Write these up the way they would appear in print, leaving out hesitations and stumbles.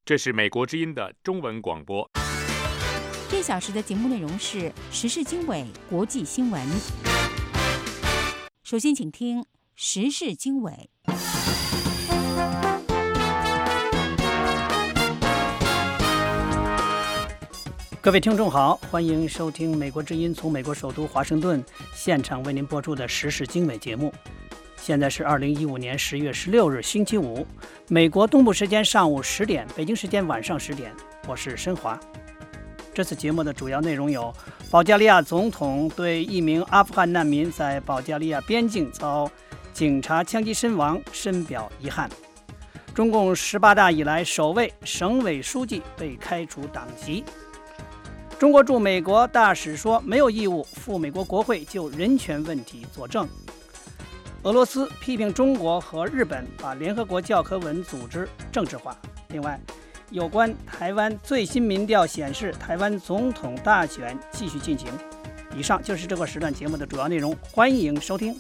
这是美国之音的中文广播。 这小时的节目内容是时事经纬、国际新闻。首先，请听时事经纬。 各位听众好，欢迎收听美国之音从美国首都华盛顿现场为您播出的时事经纬节目。现在是2015年10月16日星期五，美国东部时间上午10点，北京时间晚上10点。我是申华。这次节目的主要内容有：保加利亚总统对一名阿富汗难民在保加利亚边境遭警察枪击身亡深表遗憾；中共18大以来首位省委书记被开除党籍；中国驻美国大使说没有义务赴美国国会就人权问题作证；俄罗斯批评中国和日本把联合国教科文组织政治化。另外，有关台湾最新民调显示，台湾总统大选继续进行。以上就是这个时段节目的主要内容，欢迎收听。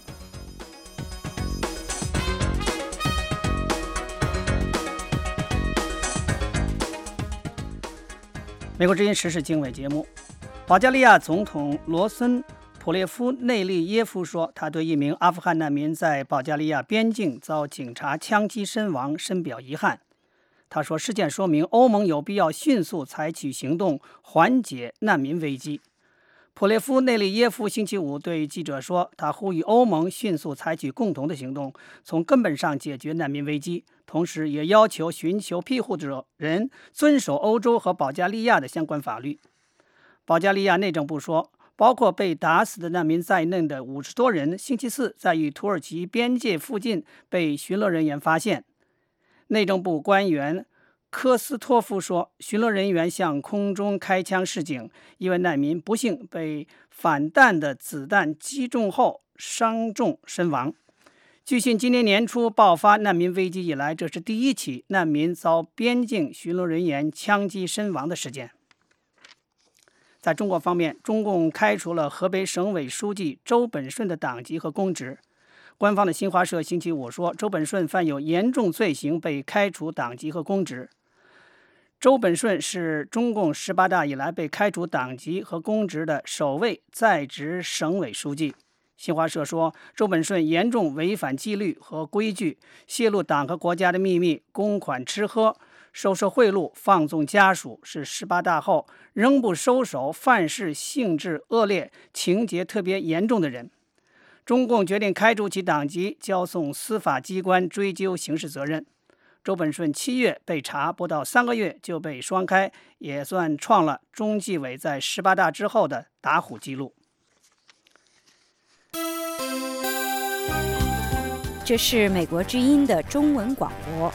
美国之音时事经纬节目，保加利亚总统罗森普列夫内利耶夫说，他对一名阿富汗难民在保加利亚边境遭警察枪击身亡深表遗憾。他说，事件说明欧盟有必要迅速采取行动缓解难民危机。普列夫内利耶夫星期五对记者说，他呼吁欧盟迅速采取共同的行动，从根本上解决难民危机，同时也要求寻求庇护者人遵守欧洲和保加利亚的相关法律。保加利亚内政部说，包括被打死的难民在内的50多人星期四在与土耳其边界附近被巡逻人员发现。内政部官员科斯托夫说，巡逻人员向空中开枪示警，一位难民不幸被反弹的子弹击中后伤重身亡。据悉，今年年初爆发难民危机以来，这是第一起难民遭边境巡逻人员枪击身亡的事件。在中国方面，中共开除了河北省委书记周本顺的党籍和公职。官方的新华社星期五说，周本顺犯有严重罪行，被开除党籍和公职。周本顺是中共18大以来被开除党籍和公职的首位在职省委书记。新华社说，周本顺严重违反纪律和规矩，泄露党和国家的秘密，公款吃喝，收受贿赂，放纵家属，是18大后仍不收手，犯事性质恶劣，情节特别严重的人。中共决定开除其党籍，交送司法机关追究刑事责任。周本顺7月被查，不到3个月就被双开，也算创了中纪委在18大之后的打虎记录。 这是美国之音的中文广播。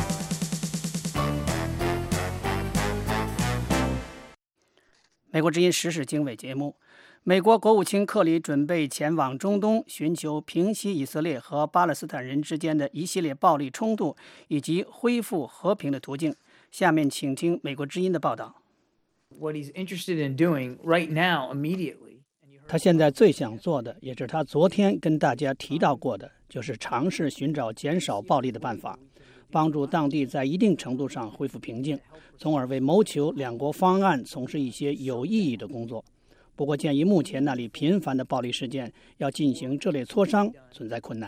美国之音时事经纬节目，美国国务卿克里准备前往中东，寻求平息以色列和巴勒斯坦人之间的一系列暴力冲突以及恢复和平的途径。下面请听美国之音的报道。他现在最想做的，也是他昨天跟大家提到过的，就是尝试寻找减少暴力的办法，帮助当地在一定程度上恢复平静，从而为谋求两国方案从事一些有意义的工作。不过，鉴于目前那里频繁的暴力事件，要进行这类磋商存在困难。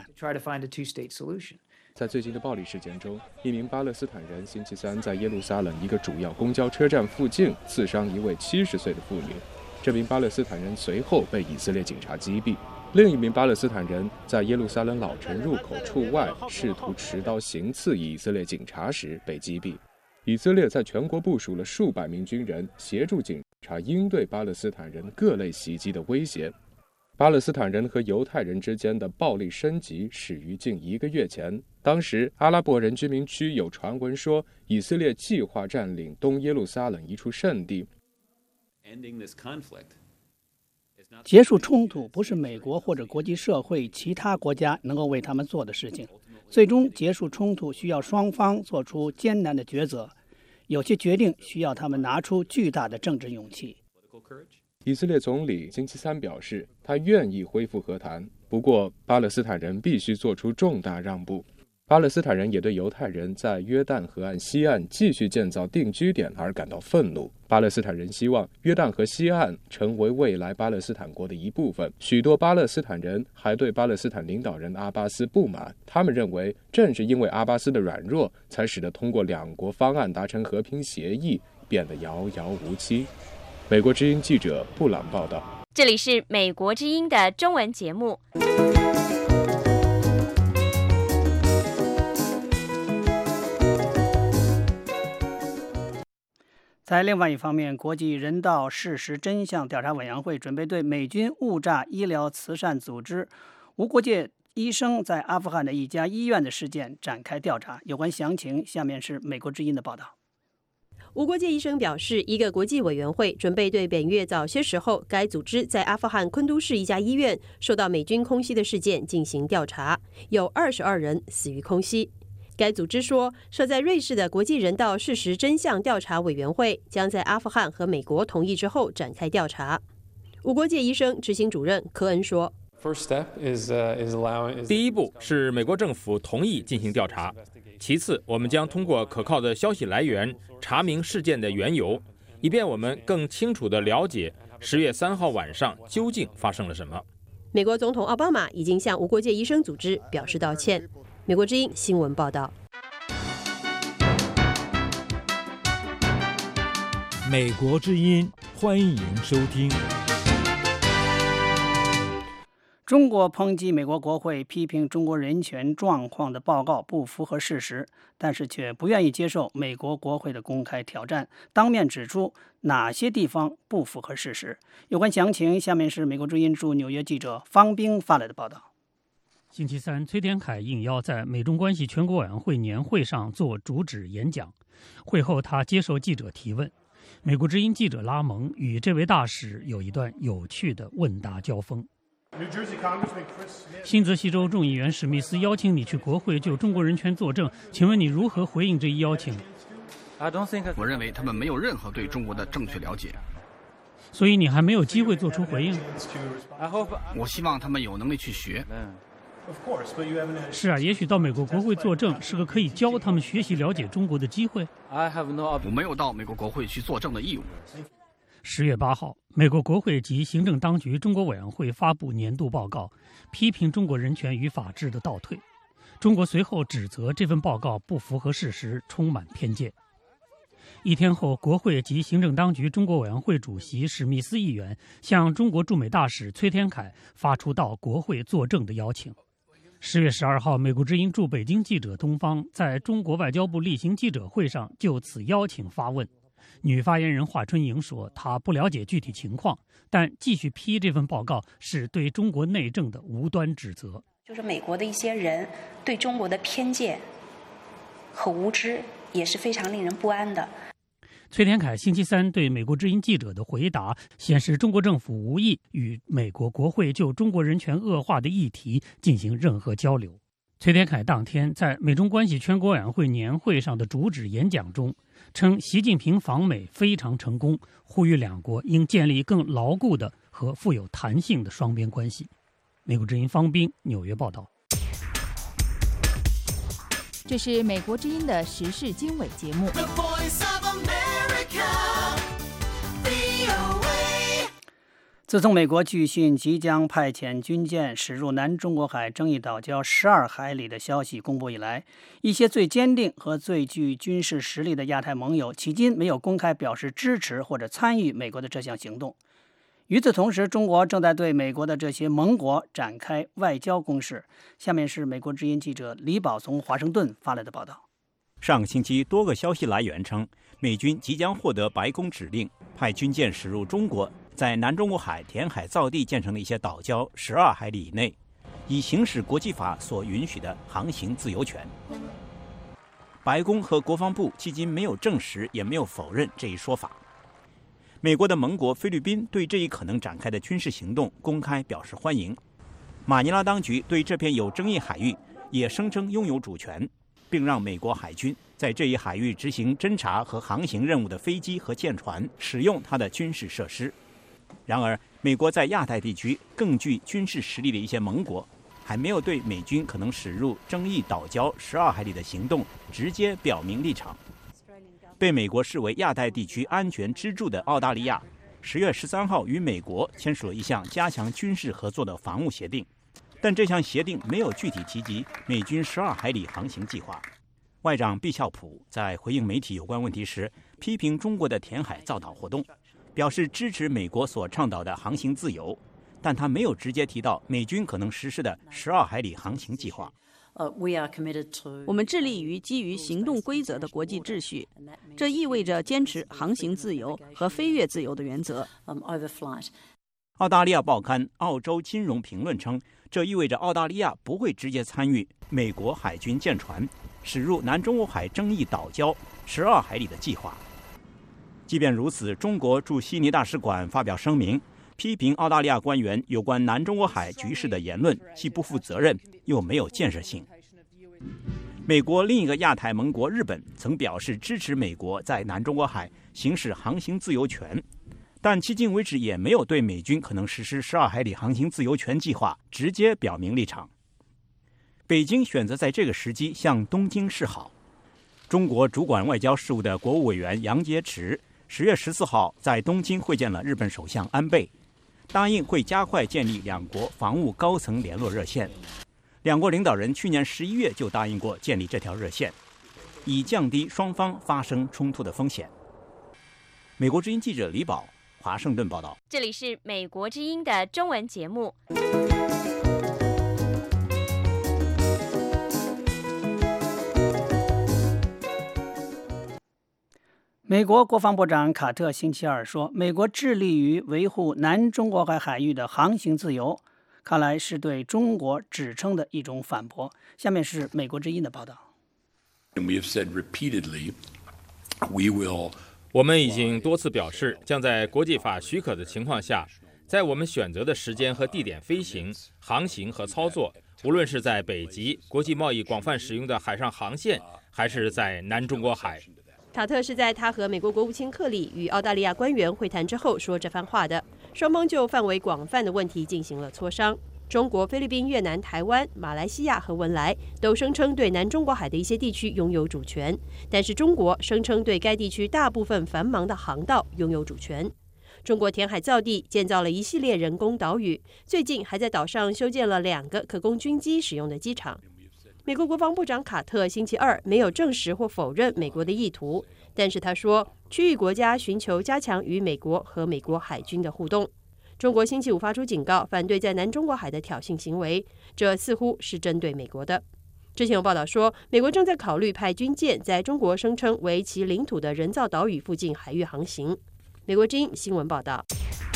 在最近的暴力事件中，一名巴勒斯坦人星期三在耶路撒冷一个主要公交车站附近刺伤一位70岁的妇女，这名巴勒斯坦人随后被以色列警察击毙。另一名巴勒斯坦人在耶路撒冷老城入口处外试图持刀行刺以色列警察时被击毙。以色列在全国部署了数百名军人，协助警察应对巴勒斯坦人各类袭击的威胁。巴勒斯坦人和犹太人之间的暴力升级始于近1个月前，当时阿拉伯人居民区有传闻说，以色列计划占领东耶路撒冷一处圣地。 结束冲突不是美国或者国际社会其他国家能够为他们做的事情。最终结束冲突需要双方做出艰难的抉择，有些决定需要他们拿出巨大的政治勇气。 以色列总理星期三表示，他愿意恢复和谈，不过巴勒斯坦人必须做出重大让步。以色列总理星期三表示，他愿意恢复和谈，不过巴勒斯坦人必须做出重大让步。 巴勒斯坦人也对犹太人在约旦河岸西岸继续建造定居点而感到愤怒。巴勒斯坦人希望约旦河西岸成为未来巴勒斯坦国的一部分。许多巴勒斯坦人还对巴勒斯坦领导人阿巴斯不满，他们认为正是因为阿巴斯的软弱，才使得通过两国方案达成和平协议变得遥遥无期。美国之音记者布朗报道。 这里是美国之音的中文节目。 在另外一方面，国际人道事实真相调查委员会准备对美军误炸医疗慈善组织无国界医生在阿富汗的一家医院的事件展开调查。有关详情，下面是美国之音的报道。 无国界医生表示，一个国际委员会准备对本月早些时候该组织在阿富汗昆都市一家医院受到美军空袭的事件进行调查，有22人死于空袭。该组织说，设在瑞士的国际人道事实真相调查委员会将在阿富汗和美国同意之后展开调查。无国界医生执行主任科恩说， 第一步是美国政府同意进行调查，其次我们将通过可靠的消息来源查明事件的缘由，以便我们更清楚地了解10月3号晚上究竟发生了什么。 美国总统奥巴马已经向无国界医生组织表示道歉。美国之音新闻报道。 美国之音，欢迎收听。 中国抨击美国国会批评中国人权状况的报告不符合事实，但是却不愿意接受美国国会的公开挑战，当面指出哪些地方不符合事实。有关详情，下面是美国之音驻纽约记者方冰发来的报道。 星期三，崔天凯应邀在美中关系全国委员会年会上做主旨演讲。会后，他接受记者提问。美国之音记者拉蒙与这位大使有一段有趣的问答交锋。新泽西州众议员史密斯邀请你去国会就中国人权作证，请问你如何回应这一邀请？ 我认为他们没有任何对中国的正确了解， 所以你还没有机会做出回应。 我希望他们有能力去学。 是啊，也许到美国国会作证是个可以教他们学习了解中国的机会。 我没有到美国国会去作证的义务。 10月8号，美国国会及行政当局中国委员会发布年度报告，批评中国人权与法治的倒退。中国随后指责这份报告不符合事实，充满偏见。一天后，国会及行政当局中国委员会主席史密斯议员向中国驻美大使崔天凯发出到国会作证的邀请。10月12号，美国之音驻北京记者东方在中国外交部例行记者会上就此邀请发问。女发言人华春莹说，她不了解具体情况，但继续批这份报告是对中国内政的无端指责。 就是美国的一些人对中国的偏见和无知也是非常令人不安的。 崔天凯星期三对美国之音记者的回答显示，中国政府无意与美国国会就中国人权恶化的议题进行任何交流。崔天凯当天在美中关系全国委员会年会上的主旨演讲中称，习近平访美非常成功，呼吁两国应建立更牢固的和富有弹性的双边关系。美国之音方冰纽约报道。 这是美国之音的时事经纬节目。 自从美国据信即将派遣军舰驶入南中国海争议岛礁12海里的消息公布以来，一些最坚定和最具军事实力的亚太盟友迄今没有公开表示支持或者参与美国的这项行动。与此同时，中国正在对美国的这些盟国展开外交攻势。下面是美国之音记者李宝从华盛顿发来的报道。 上个星期，多个消息来源称，美军即将获得白宫指令，派军舰驶入中国在南中国海填海造地建成的一些岛礁12海里以内，以行使国际法所允许的航行自由权。白宫和国防部迄今没有证实，也没有否认这一说法。美国的盟国菲律宾对这一可能展开的军事行动公开表示欢迎。马尼拉当局对这片有争议海域也声称拥有主权，并让美国海军在这一海域执行侦察和航行任务的飞机和舰船使用它的军事设施。然而，美国在亚太地区更具军事实力的一些盟国还没有对美军可能驶入争议岛礁12海里的行动直接表明立场。被美国视为亚太地区安全支柱的澳大利亚10月13号与美国签署了一项加强军事合作的防务协定，但这项协定没有具体提及美军12海里航行计划。外长毕肖普在回应媒体有关问题时，批评中国的填海造岛活动，表示支持美国所倡导的航行自由，但他没有直接提到美军可能实施的12海里航行计划。 我们致力于基于行动规则的国际秩序，这意味着坚持航行自由和飞越自由的原则。 澳大利亚报刊《澳洲金融评论》称，这意味着澳大利亚不会直接参与美国海军舰船驶入南中国海争议岛礁12海里的计划。即便如此，中国驻悉尼大使馆发表声明，批评澳大利亚官员有关南中国海局势的言论既不负责任又没有建设性。美国另一个亚太盟国日本曾表示支持美国在南中国海行使航行自由权，但迄今为止也没有对美军可能实施12海里航行自由权计划直接表明立场。北京选择在这个时机向东京示好。中国主管外交事务的国务委员杨洁篪10月14号在东京会见了日本首相安倍，答应会加快建立两国防务高层联络热线。两国领导人去年11月就答应过建立这条热线，以降低双方发生冲突的风险。美国之音记者李宝华盛顿报道。 这里是美国之音的中文节目。 美国国防部长卡特星期二说，美国致力于维护南中国海海域的航行自由，看来是对中国指称的一种反驳。下面是美国之音的报道。 我们已经多次表示，将在国际法许可的情况下，在我们选择的时间和地点飞行、航行和操作，无论是在北极国际贸易广泛使用的海上航线，还是在南中国海。 卡特是在他和美国国务卿克里与澳大利亚官员会谈之后说这番话的。双方就范围广泛的问题进行了磋商。中国、菲律宾、越南、台湾、马来西亚和文莱都声称对南中国海的一些地区拥有主权，但是中国声称对该地区大部分繁忙的航道拥有主权。中国填海造地，建造了一系列人工岛屿，最近还在岛上修建了2个可供军机使用的机场。美国国防部长卡特星期二没有证实或否认美国的意图，但是他说，区域国家寻求加强与美国和美国海军的互动。中国星期五发出警告，反对在南中国海的挑衅行为，这似乎是针对美国的。之前有报道说，美国正在考虑派军舰在中国声称为其领土的人造岛屿附近海域航行。美国之音新闻报道。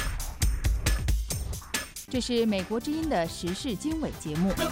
这是美国之音的时事经纬节目。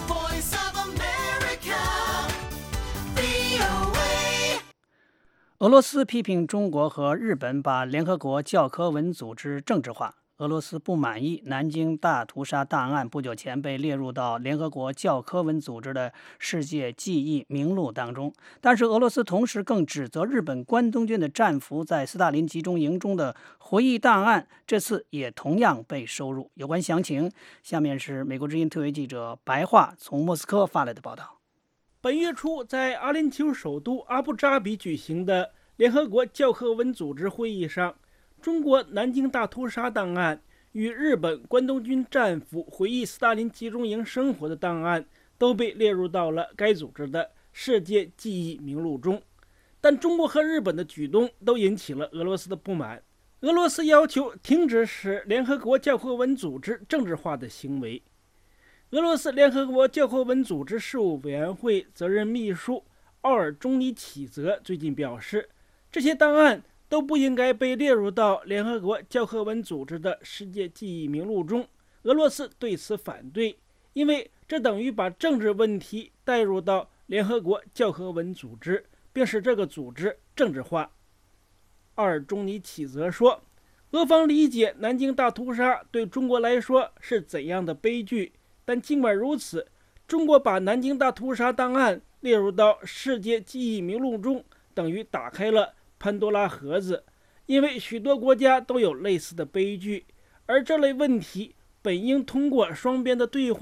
俄罗斯批评中国和日本把联合国教科文组织政治化。俄罗斯不满意南京大屠杀档案不久前被列入到联合国教科文组织的世界记忆名录当中，但是俄罗斯同时更指责日本关东军的战俘在斯大林集中营中的回忆档案这次也同样被收入。有关详情，下面是美国之音特约记者白桦从莫斯科发来的报道。 本月初在阿联酋首都阿布扎比举行的联合国教科文组织会议上，中国南京大屠杀档案与日本关东军战俘回忆斯大林集中营生活的档案都被列入到了该组织的世界记忆名录中，但中国和日本的举动都引起了俄罗斯的不满。俄罗斯要求停止使联合国教科文组织政治化的行为。俄罗斯联合国教科文组织事务委员会责任秘书奥尔中尼启泽最近表示，这些档案都不应该被列入到联合国教科文组织的世界记忆名录中。俄罗斯对此反对，因为这等于把政治问题带入到联合国教科文组织，并使这个组织政治化。奥尔中尼启泽说，俄方理解南京大屠杀对中国来说是怎样的悲剧，但尽管如此，中国把南京大屠杀档案列入到世界记忆名录中，等于打开了潘多拉盒子，因为许多国家都有类似的悲剧，而这类问题本应通过双边的对话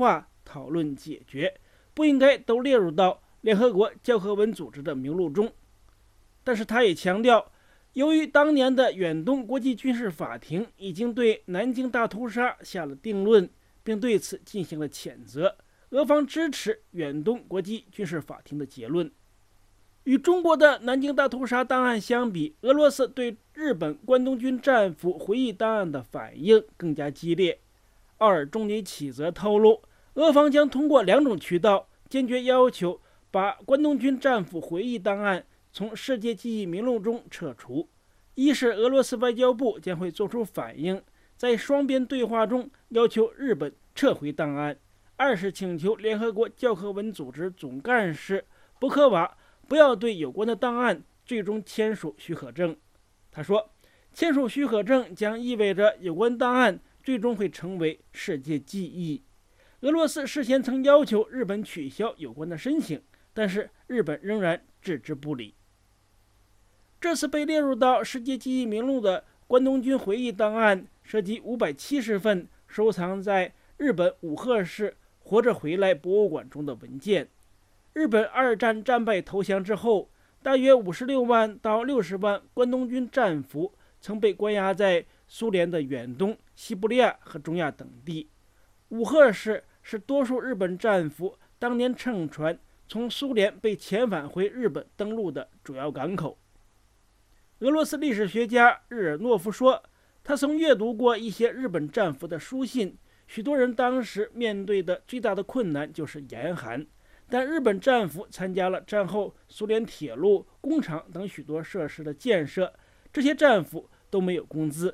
讨论解决，不应该都列入到联合国教科文组织的名录中。但是他也强调，由于当年的远东国际军事法庭已经对南京大屠杀下了定论，并对此进行了谴责，俄方支持远东国际军事法庭的结论。与中国的南京大屠杀档案相比，俄罗斯对日本关东军战俘回忆档案的反应更加激烈。奥尔仲尼启则透露，俄方将通过2种渠道坚决要求把关东军战俘回忆档案从世界记忆名录中撤除。一是俄罗斯外交部将会做出反应，在双边对话中要求日本撤回档案；二是请求联合国教科文组织总干事博科瓦不要对有关的档案最终签署许可证。他说，签署许可证将意味着有关档案最终会成为世界记忆。俄罗斯事先曾要求日本取消有关的申请，但是日本仍然置之不理。这次被列入到世界记忆名录的关东军回忆档案涉及570份收藏在日本武贺市活着回来博物馆中的文件。日本2战战败投降之后，大约56万到60万关东军战俘曾被关押在苏联的远东、西伯利亚和中亚等地。武贺市是多数日本战俘当年乘船从苏联被遣返回日本登陆的主要港口。俄罗斯历史学家日尔诺夫说，他曾阅读过一些日本战俘的书信，许多人当时面对的最大的困难就是严寒，但日本战俘参加了战后苏联铁路、工厂等许多设施的建设，这些战俘都没有工资。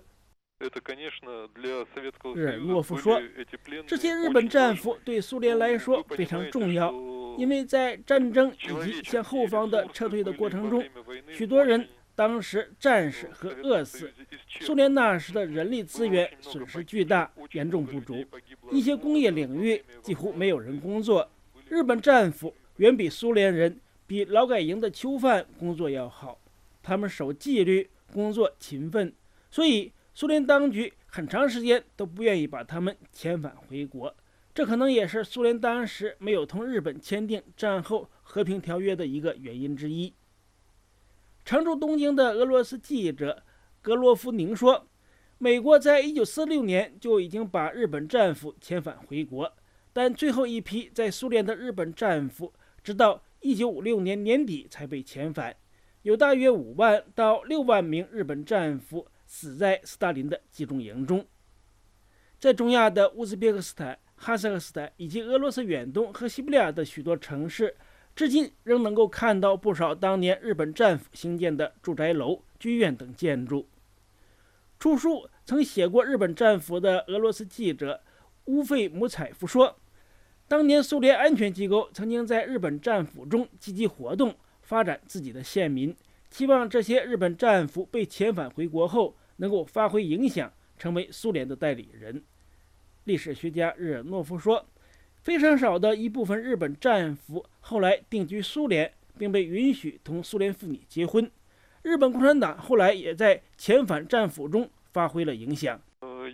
日尔诺夫说，这些日本战俘对苏联来说非常重要，因为在战争以及向后方的撤退的过程中，许多人当时战死和饿死，苏联那时的人力资源损失巨大，严重不足，一些工业领域几乎没有人工作。日本战俘远比苏联人、比劳改营的囚犯工作要好，他们守纪律，工作勤奋，所以苏联当局很长时间都不愿意把他们遣返回国。这可能也是苏联当时没有同日本签订战后和平条约的一个原因之一。常驻东京的俄罗斯记者格罗夫宁说，美国在1946年就已经把日本战俘遣返回国，但最后一批在苏联的日本战俘直到1956年年底才被遣返，有大约5万到6万名日本战俘死在斯大林的集中营中。在中亚的乌兹别克斯坦、哈萨克斯坦以及俄罗斯远东和西伯利亚的许多城市，至今仍能够看到不少当年日本战俘兴建的住宅楼、剧院等建筑。出书曾写过日本战俘的俄罗斯记者乌费姆采夫说，当年苏联安全机构曾经在日本战俘中积极活动，发展自己的县民，期望这些日本战俘被遣返回国后能够发挥影响，成为苏联的代理人。历史学家日尔诺夫说，非常少的一部分日本战俘后来定居苏联，并被允许同苏联妇女结婚。日本共产党后来也在遣返战俘中发挥了影响。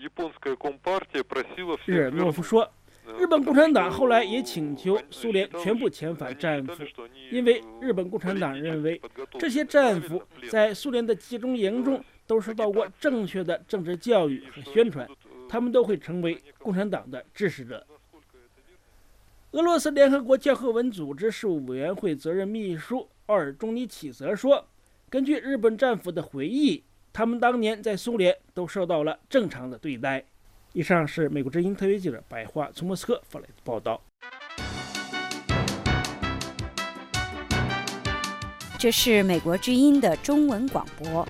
日尔诺夫说，日本共产党后来也请求苏联全部遣返战俘，因为日本共产党认为这些战俘在苏联的集中营中都受到过正确的政治教育和宣传，他们都会成为共产党的支持者。俄罗斯联合国教科文组织事务委员会责任秘书奥尔仲尼启则说，根据日本战俘的回忆，他们当年在苏联都受到了正常的对待。以上是美国之音特约记者白桦从莫斯科发来的报道。 这是美国之音的中文广播。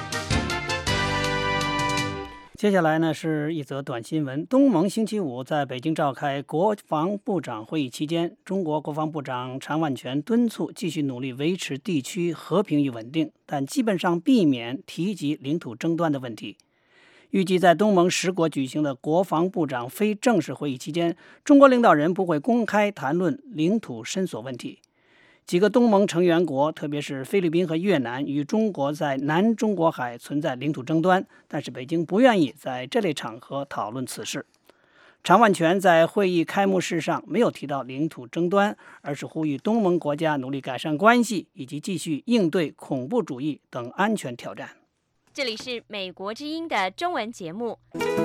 接下来呢是一则短新闻。东盟星期五在北京召开国防部长会议期间，中国国防部长常万全敦促继续努力维持地区和平与稳定，但基本上避免提及领土争端的问题。预计在东盟10国举行的国防部长非正式会议期间，中国领导人不会公开谈论领土伸索问题。几个东盟成员国，特别是菲律宾和越南，与中国在南中国海存在领土争端，但是北京不愿意在这类场合讨论此事。 常万全在会议开幕式上没有提到领土争端，而是呼吁东盟国家努力改善关系，以及继续应对恐怖主义等安全挑战。 这里是美国之音的中文节目。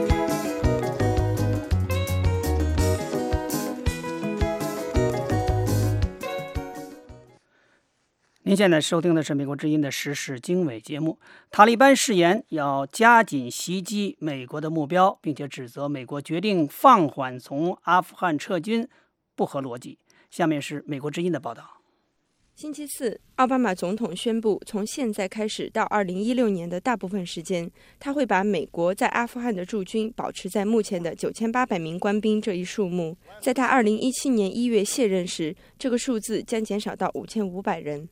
您现在收听的是美国之音的时事经纬节目。塔利班誓言要加紧袭击美国的目标，并且指责美国决定放缓从阿富汗撤军不合逻辑。下面是美国之音的报道。 星期四，奥巴马总统宣布，从现在开始到2016年的大部分时间，他会把美国在阿富汗的驻军保持在目前的9800名官兵这一数目。在他2017年1月卸任时，这个数字将减少到5500人。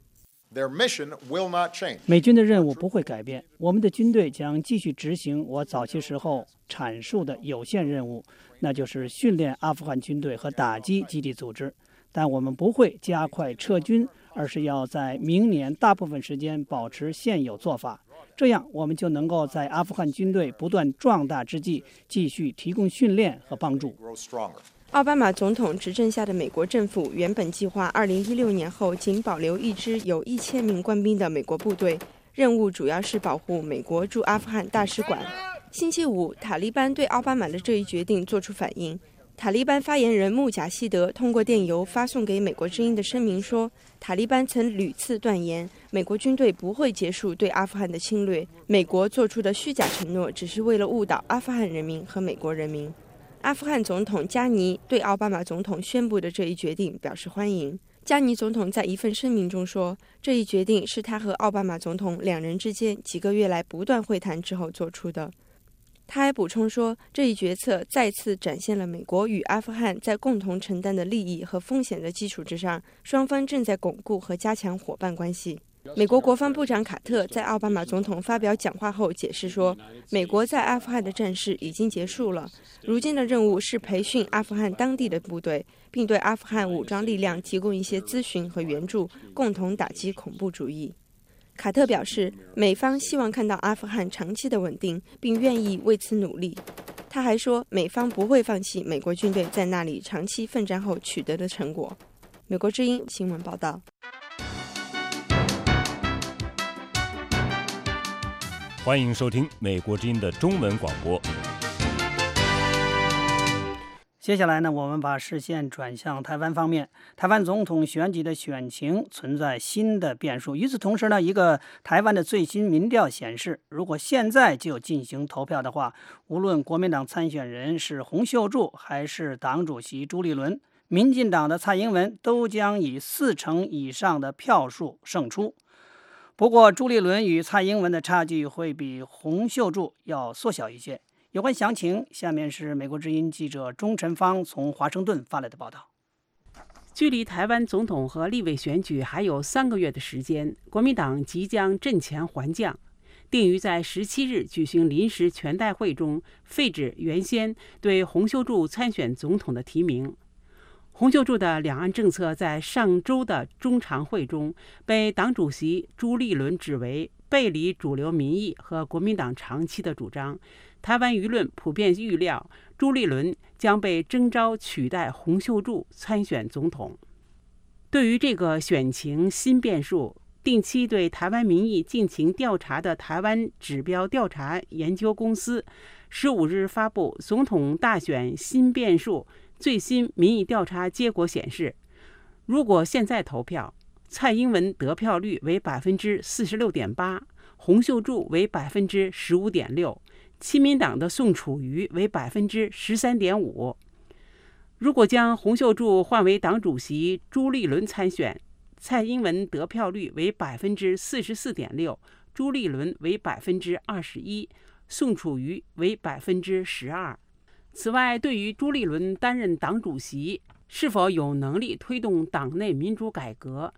美军的任务不会改变，我们的军队将继续执行我早些时候阐述的有限任务，那就是训练阿富汗军队和打击基地组织。但我们不会加快撤军，而是要在明年大部分时间保持现有做法，这样我们就能够在阿富汗军队不断壮大之际，继续提供训练和帮助。 奥巴马总统执政下的美国政府原本计划2016年后仅保留一支有1000名官兵的美国部队，任务主要是保护美国驻阿富汗大使馆。星期五，塔利班对奥巴马的这一决定作出反应。塔利班发言人穆贾希德通过电邮发送给美国之音的声明说，塔利班曾屡次断言美国军队不会结束对阿富汗的侵略，美国做出的虚假承诺只是为了误导阿富汗人民和美国人民。阿富汗总统加尼对奥巴马总统宣布的这一决定表示欢迎。加尼总统在一份声明中说，这一决定是他和奥巴马总统两人之间几个月来不断会谈之后做出的。他还补充说，这一决策再次展现了美国与阿富汗在共同承担的利益和风险的基础之上，双方正在巩固和加强伙伴关系。美国国防部长卡特在奥巴马总统发表讲话后解释说，美国在阿富汗的战事已经结束了，如今的任务是培训阿富汗当地的部队，并对阿富汗武装力量提供一些咨询和援助，共同打击恐怖主义。卡特表示，美方希望看到阿富汗长期的稳定，并愿意为此努力。他还说，美方不会放弃美国军队在那里长期奋战后取得的成果。美国之音新闻报道。 欢迎收听美国之音的中文广播。 接下来呢，我们把视线转向台湾方面。台湾总统选举的选情存在新的变数。与此同时呢，一个台湾的最新民调显示，如果现在就进行投票的话，无论国民党参选人是洪秀柱还是党主席朱立伦，民进党的蔡英文都将以40%以上的票数胜出。不过，朱立伦与蔡英文的差距会比洪秀柱要缩小一些。有关详情，下面是美国之音记者钟晨芳从华盛顿发来的报道。 距离台湾总统和立委选举还有3个月的时间，国民党即将阵前还将，定于在17日举行临时全代会中废止原先对洪秀柱参选总统的提名。洪秀柱的两岸政策在上周的中常会中被党主席朱立伦指为背离主流民意和国民党长期的主张。台湾舆论普遍预料朱立伦将被征召取代洪秀柱参选总统。对于这个选情新变数，定期对台湾民意进行调查的台湾指标调查研究公司15日发布总统大选新变数最新民意调查结果显示，如果现在投票，蔡英文得票率为 46.8%， 洪秀柱为 15.6%， 亲民党的宋楚瑜为 13.5%。 如果将洪秀柱换为党主席朱立伦参选，蔡英文得票率为 44.6%， 朱立伦为 21%， 宋楚瑜为 12%。此外，对于朱立伦担任党主席是否有能力推动党内民主改革，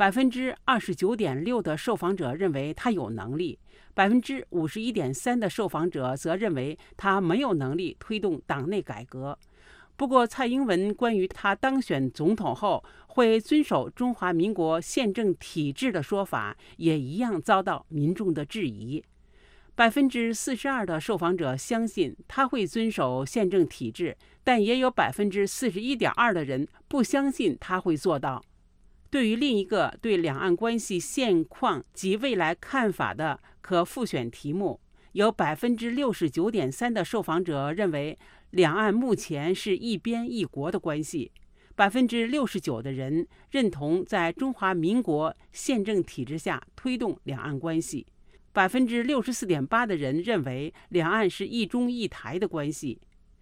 29.6% 的受访者认为他有能力， 51.3% 的受访者则认为他没有能力推动党内改革。不过，蔡英文关于他当选总统后会遵守中华民国宪政体制的说法，也一样遭到民众的质疑。 42%的受访者相信他会遵守宪政体制，但也有41.2%的人不相信他会做到。对于另一个对两岸关系现况及未来看法的可复选题目，有69.3%的受访者认为两岸目前是一边一国的关系，69%的人认同在中华民国宪政体制下推动两岸关系，64.8%的人认为两岸是一中一台的关系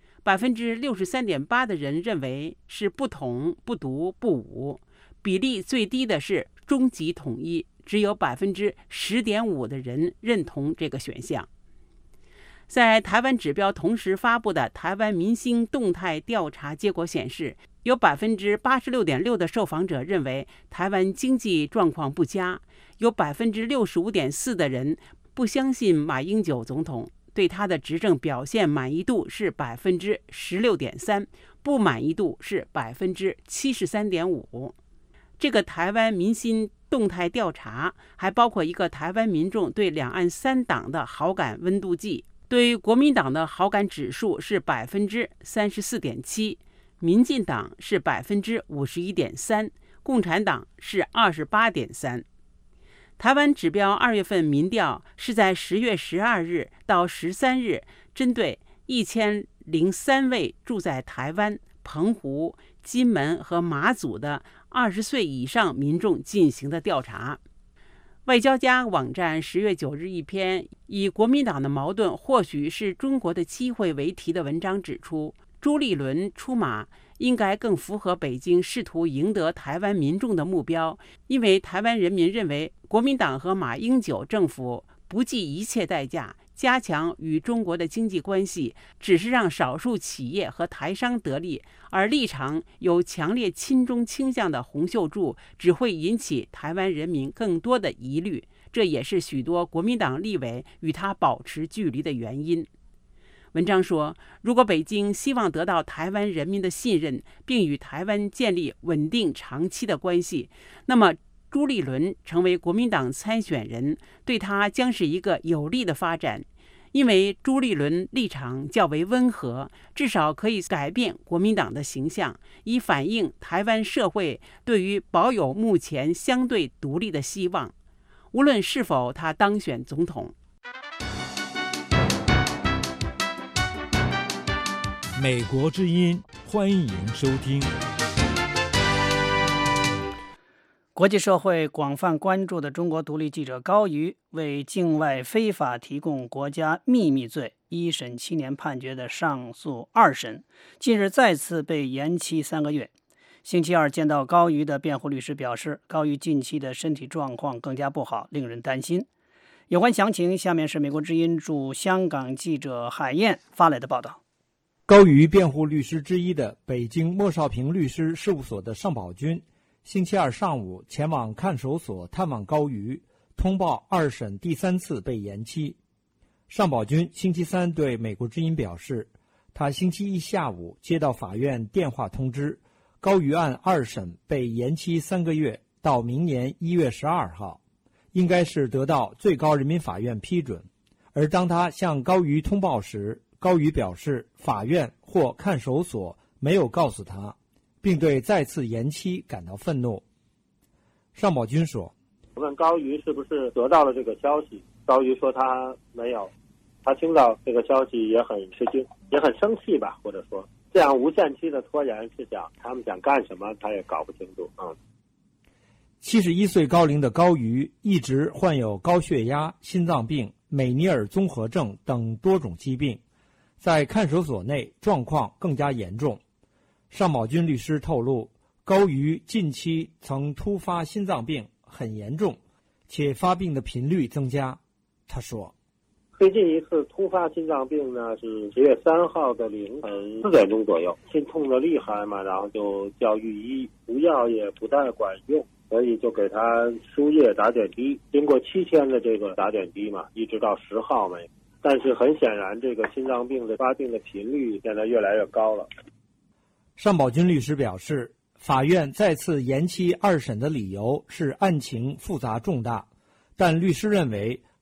，63.8%的人认为是不统、不独、不武，比例最低的是终极统一，只有10.5%的人认同这个选项。在台湾指标同时发布的台湾民心动态调查结果显示，有86.6%的受访者认为台湾经济状况不佳，有65.4%的人不相信马英九总统，对他的执政表现满意度是16.3%，不满意度是73.5%。这个台湾民心动态调查还包括一个台湾民众对两岸3党的好感温度计，对于国民党的好感指数是34.7%，民进党是51.3%，共产党是28.3%。台湾指标2月份民调是在10月12日到13日，针对1003位住在台湾、澎湖、金门和马祖的20岁以上民众进行的调查。外交家网站10月9日一篇以国民党的矛盾或许是中国的机会为题的文章指出，朱立伦出马应该更符合北京试图赢得台湾民众的目标，因为台湾人民认为国民党和马英九政府不计一切代价加强与中国的经济关系，只是让少数企业和台商得利，而立场有强烈亲中倾向的洪秀柱只会引起台湾人民更多的疑虑，这也是许多国民党立委与他保持距离的原因。文章说，如果北京希望得到台湾人民的信任，并与台湾建立稳定长期的关系，那么朱立伦成为国民党参选人，对他将是一个有利的发展，因为朱立伦立场较为温和，至少可以改变国民党的形象，以反映台湾社会对于保有目前相对独立的希望，无论是否他当选总统。 美国之音，欢迎收听。 国际社会广泛关注的中国独立记者高瑜为境外非法提供国家秘密罪一审7年判决的上诉2审，近日再次被延期3个月。星期二见到高瑜的辩护律师表示，高瑜近期的身体状况更加不好，令人担心。有关详情，下面是美国之音驻香港记者海燕发来的报道。 高瑜辩护律师之一的北京莫少平律师事务所的尚宝军星期二上午前往看守所探望高瑜，通报2审第3次被延期。尚宝军星期三对美国之音表示，他星期一下午接到法院电话通知，高瑜案2审被延期3个月到明年1月12号，应该是得到最高人民法院批准。而当他向高瑜通报时，高瑜表示法院或看守所没有告诉他，并对再次延期感到愤怒。尚宝军说， 我问高瑜是不是得到了这个消息，高瑜说他没有，他听到这个消息也很吃惊，也很生气吧，或者说这样无限期的拖延是想他们想干什么他也搞不清楚。 71岁高龄的高瑜一直患有高血压、心脏病、美尼尔综合症等多种疾病，在看守所内状况更加严重。尚宝军律师透露，高瑜近期曾突发心脏病，很严重，且发病的频率增加。他说， 最近一次突发心脏病呢是10月3号的凌晨4点钟左右，心痛的厉害嘛，然后就叫御医，服药也不太管用，所以就给他输液打点滴，经过7天的这个打点滴嘛，一直到10号没。但是很显然，这个心脏病的发病的频率现在越来越高了。 尚宝军律师表示，法院再次延期2审的理由是案情复杂重大，但律师认为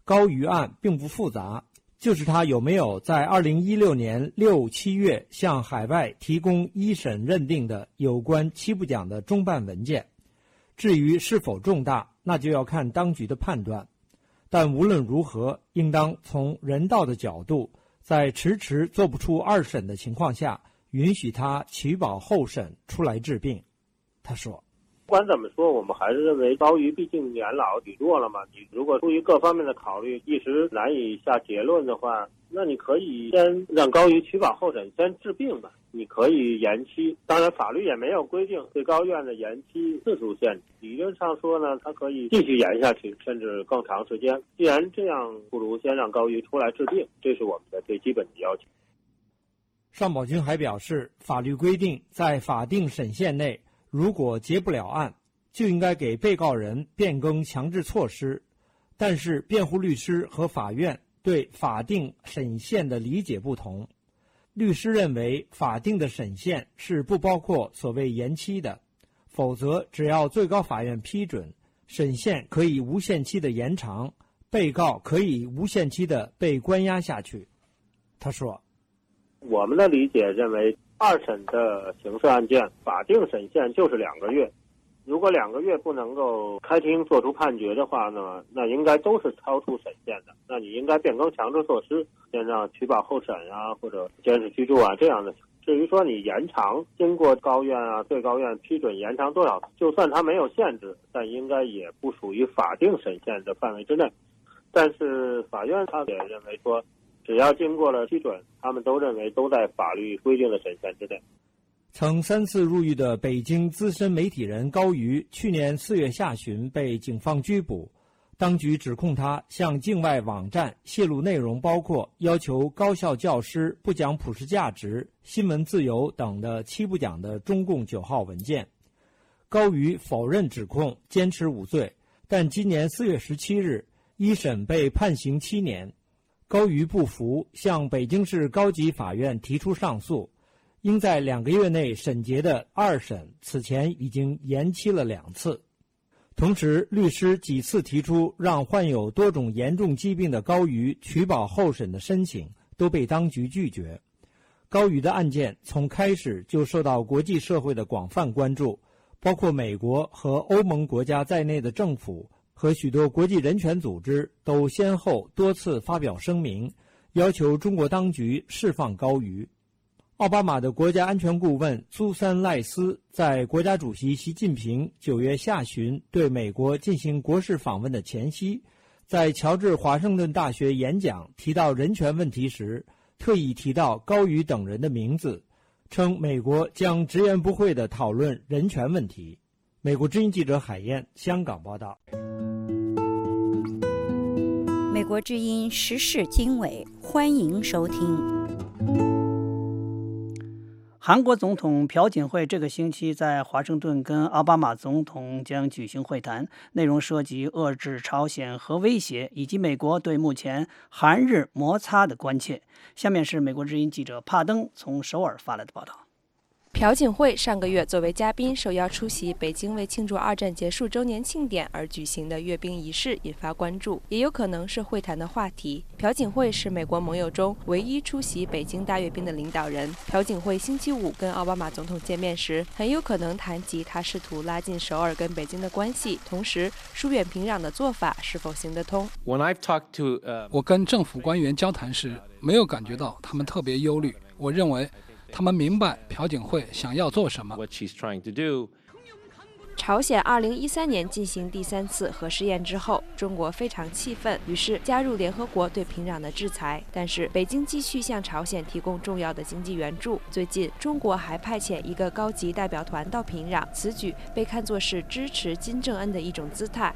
高瑜案并不复杂，就是他有没有在2016年6、7月向海外提供一审认定的有关七部奖的中办文件。至于是否重大，那就要看当局的判断。但无论如何，应当从人道的角度，在迟迟做不出二审的情况下，允许他取保候审出来治病。他说， 不管怎么说，我们还是认为高瑜毕竟年老体弱了嘛，你如果出于各方面的考虑，一时难以下结论的话，那你可以先让高瑜取保候审，先治病吧。你可以延期，当然法律也没有规定最高院的延期次数限制，理论上说呢，它可以继续延下去，甚至更长时间。既然这样，不如先让高瑜出来治病，这是我们的最基本的要求。 尚宝军还表示，法律规定在法定审限内，如果结不了案，就应该给被告人变更强制措施。但是辩护律师和法院对法定审限的理解不同。律师认为法定的审限是不包括所谓延期的，否则只要最高法院批准，审限可以无限期的延长，被告可以无限期的被关押下去。他说， 我们的理解认为，二审的刑事案件法定审限就是2个月，如果2个月不能够开庭作出判决的话呢，那应该都是超出审限的，那你应该变更强制措施，先让取保候审啊，或者监视居住啊这样的。至于说你延长，经过高院啊、最高院批准延长多少，就算它没有限制，但应该也不属于法定审限的范围之内。但是法院他也认为说，只要经过了批准，他们都认为都在法律规定的审限之内。 曾3次入狱的北京资深媒体人高瑜，去年4月下旬被警方拘捕，当局指控他向境外网站泄露内容，包括要求高校教师不讲普世价值、新闻自由等的7部奖的中共9号文件。高瑜否认指控，坚持无罪，但今年4月17日，一审被判刑7年。高瑜不服，向北京市高级法院提出上诉，应在2个月内审结的二审，此前已经延期了2次。同时，律师几次提出让患有多种严重疾病的高瑜取保候审的申请，都被当局拒绝。高瑜的案件从开始就受到国际社会的广泛关注，包括美国和欧盟国家在内的政府和许多国际人权组织都先后多次发表声明，要求中国当局释放高瑜。奥巴马的国家安全顾问苏珊·赖斯在国家主席习近平9月下旬对美国进行国事访问的前夕，在乔治华盛顿大学演讲提到人权问题时，特意提到高瑜等人的名字，称美国将直言不讳地讨论人权问题。美国之音记者海燕，香港报道。 美国之音时事经纬，欢迎收听。 韩国总统朴槿惠这个星期在华盛顿跟奥巴马总统将举行会谈，内容涉及遏制朝鲜核威胁以及美国对目前韩日摩擦的关切。下面是美国之音记者帕登从首尔发来的报道。 朴槿惠上个月作为嘉宾受邀出席北京为庆祝2战结束周年庆典而举行的阅兵仪式，引发关注，也有可能是会谈的话题。朴槿惠是美国盟友中唯一出席北京大阅兵的领导人。朴槿惠星期五跟奥巴马总统见面时，很有可能谈及他试图拉近首尔跟北京的关系，同时疏远平壤的做法是否行得通。 我跟政府官员交谈时，没有感觉到他们特别忧虑。我认为他们明白朴槿惠想要做什么。 朝鲜2013年进行第3次核试验之后，中国非常气愤，于是加入联合国对平壤的制裁。但是北京继续向朝鲜提供重要的经济援助。最近，中国还派遣一个高级代表团到平壤，此举被看作是支持金正恩的一种姿态。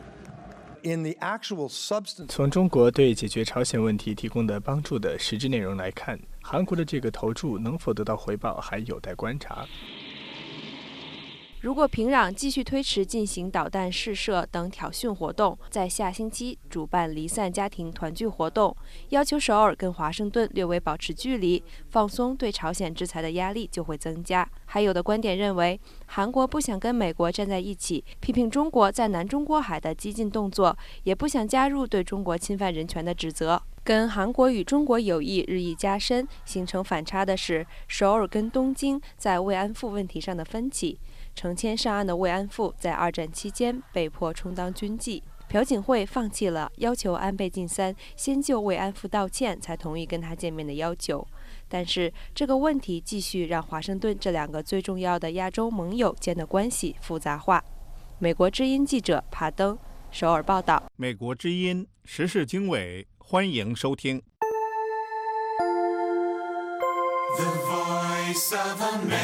从中国对解决朝鲜问题提供的帮助的实质内容来看，韩国的这个投注能否得到回报还有待观察。 如果平壤继续推迟进行导弹试射等挑衅活动，在下星期主办离散家庭团聚活动，要求首尔跟华盛顿略微保持距离，放松对朝鲜制裁的压力就会增加。还有的观点认为，韩国不想跟美国站在一起，批评中国在南中国海的激进动作，也不想加入对中国侵犯人权的指责。跟韩国与中国友谊日益加深形成反差的是，首尔跟东京在慰安妇问题上的分歧。成千上万的慰安妇在二战期间被迫充当军妓，朴槿惠放弃了要求安倍晋三先就慰安妇道歉才同意跟他见面的要求。但是这个问题继续让华盛顿这两个最重要的亚洲盟友间的关系复杂化。美国之音记者帕登，首尔报道。 美国之音时事经纬，欢迎收听。The Voice of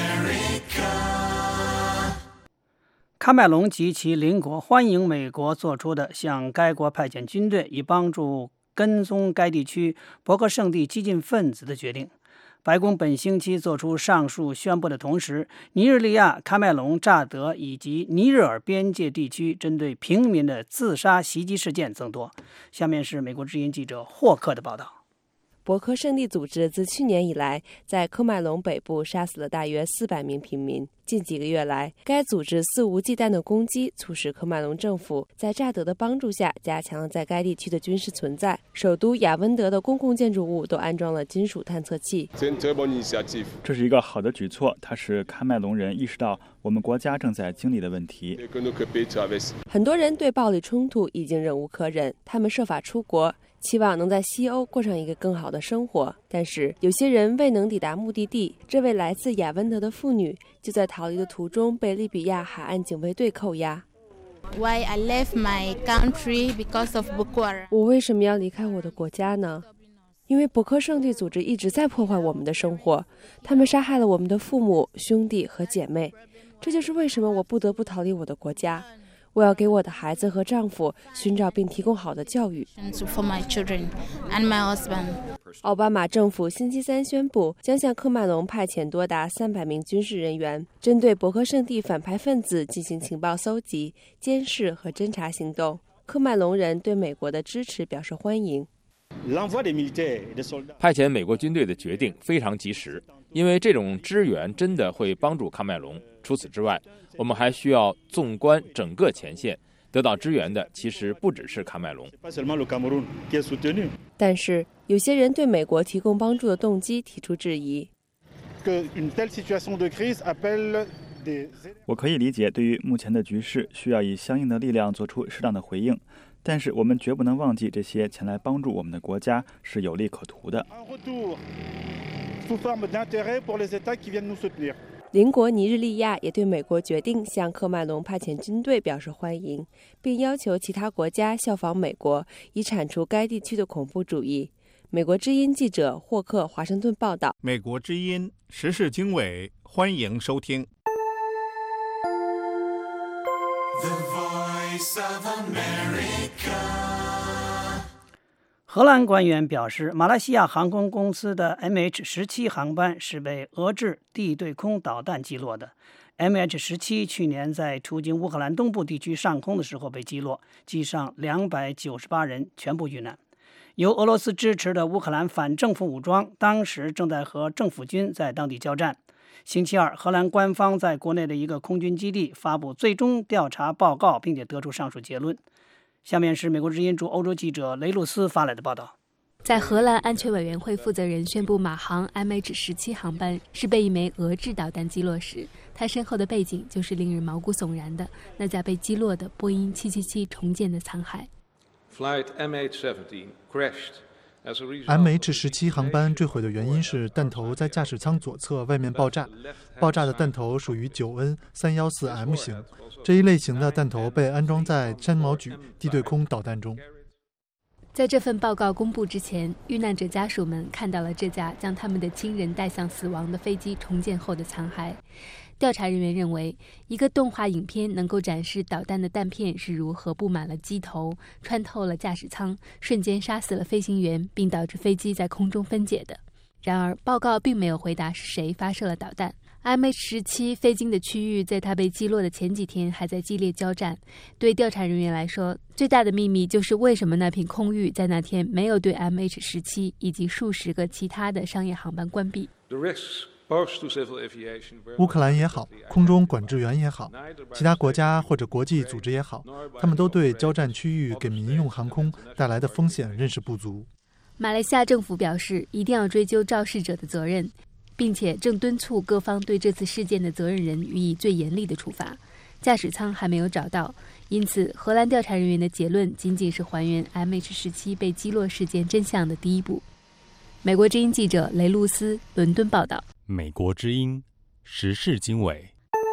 America。 喀麦隆及其邻国欢迎美国做出的向该国派遣军队以帮助跟踪该地区博克圣地激进分子的决定。白宫本星期做出上述宣布的同时，尼日利亚、喀麦隆、乍得以及尼日尔边界地区针对平民的自杀袭击事件增多。下面是美国之音记者霍克的报道。 博克圣地组织自去年以来，在喀麦隆北部杀死了大约400名平民。近几个月来，该组织肆无忌惮的攻击，促使喀麦隆政府在乍得的帮助下，加强了在该地区的军事存在。首都雅温德的公共建筑物都安装了金属探测器。 这是一个好的举措，它使喀麦隆人意识到我们国家正在经历的问题。 很多人对暴力冲突已经忍无可忍，他们设法出国，期望能在西欧过上一个更好的生活，但是有些人未能抵达目的地。这位来自雅温德的妇女就在逃离的途中被利比亚海岸警卫队扣押。我为什么要离开我的国家呢？因为博克圣地组织一直在破坏我们的生活，他们杀害了我们的父母、兄弟和姐妹，这就是为什么我不得不逃离我的国家。我要给我的孩子和丈夫寻找并提供好的教育。奥巴马政府星期三宣布，将向喀麦隆派遣多达300名军事人员，针对博克圣地反派分子进行情报搜集、监视和侦查行动。喀麦隆人对美国的支持表示欢迎。 派遣美国军队的决定非常及时，因为这种支援真的会帮助喀麦隆。除此之外，我们还需要纵观整个前线，得到支援的其实不只是喀麦隆。 但是有些人对美国提供帮助的动机提出质疑。 我可以理解，对于目前的局势，需要以相应的力量做出适当的回应，但是我们绝不能忘记，这些前来帮助我们的国家是有利可图的。 邻国尼日利亚也对美国决定向喀麦隆派遣军队表示欢迎，并要求其他国家效仿美国，以铲除该地区的恐怖主义。美国之音记者霍克华盛顿报道。 美国之音时事经纬，欢迎收听。The Voice of America。 荷兰官员表示，马来西亚航空公司的 MH17 航班是被俄制地对空导弹击落的。MH17 去年在途经乌克兰东部地区上空的时候被击落，机上298人全部遇难。由俄罗斯支持的乌克兰反政府武装当时正在和政府军在当地交战。星期二，荷兰官方在国内的一个空军基地发布最终调查报告，并且得出上述结论。下面是美国之音驻欧洲记者雷路斯发来的报道。 在荷兰安全委员会负责人宣布马航 MH17 航班是被一枚俄制导弹击落时，他身后的背景就是令人毛骨悚然的那架被击落的波音777重建的残骸。 Flight MH17 crashed MH17 航班坠毁的原因是弹头在驾驶舱左侧外面爆炸，爆炸的弹头属于 9N314M 型，这一类型的弹头被安装在山毛榉地对空导弹中。 在这份报告公布之前，遇难者家属们看到了这架将他们的亲人带向死亡的飞机重建后的残骸。调查人员认为，一个动画影片能够展示导弹的弹片是如何布满了机头，穿透了驾驶舱，瞬间杀死了飞行员，并导致飞机在空中分解的。然而，报告并没有回答是谁发射了导弹。 MH17 飞经的区域在它被击落的前几天还在激烈交战。对调查人员来说，最大的秘密就是为什么那片空域在那天没有对 MH17 以及数十个其他的商业航班关闭。 乌克兰也好，空中管制员也好，其他国家或者国际组织也好，他们都对交战区域给民用航空带来的风险认识不足。 马来西亚政府表示，一定要追究肇事者的责任，并且正敦促各方对这次事件的责任人予以最严厉的处罚。驾驶舱还没有找到，因此荷兰调查人员的结论仅仅是还原 MH17 被击落事件真相的第一步。美国之音记者雷露斯伦敦报道。 美国之音时事经纬。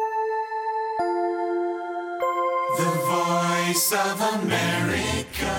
The Voice of America。